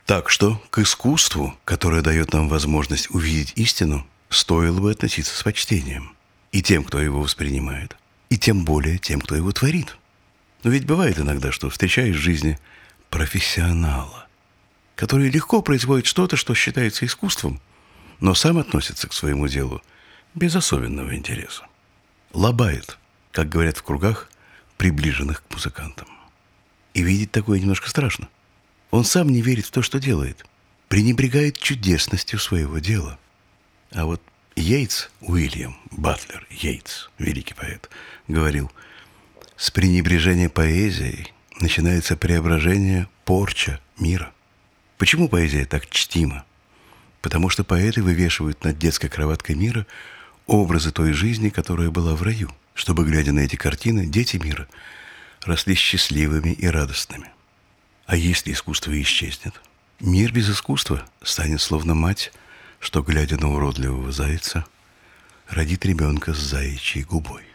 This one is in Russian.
Так что к искусству, которое дает нам возможность увидеть истину, стоило бы относиться с почтением. И тем, кто его воспринимает, и тем более тем, кто его творит. Но ведь бывает иногда, что встречаешь в жизни профессионала, который легко производит что-то, что считается искусством, но сам относится к своему делу без особенного интереса. Лобает, как говорят в кругах, приближенных к музыкантам. И видеть такое немножко страшно. Он сам не верит в то, что делает, пренебрегает чудесностью своего дела. А вот Йейтс, Уильям Батлер Йейтс, великий поэт, говорил: с пренебрежения поэзией начинается преображение, порча мира. Почему поэзия так чтима? Потому что поэты вывешивают над детской кроваткой мира образы той жизни, которая была в раю, чтобы, глядя на эти картины, дети мира росли счастливыми и радостными. А если искусство исчезнет, мир без искусства станет словно мать, что, глядя на уродливого зайца, родит ребенка с заячьей губой.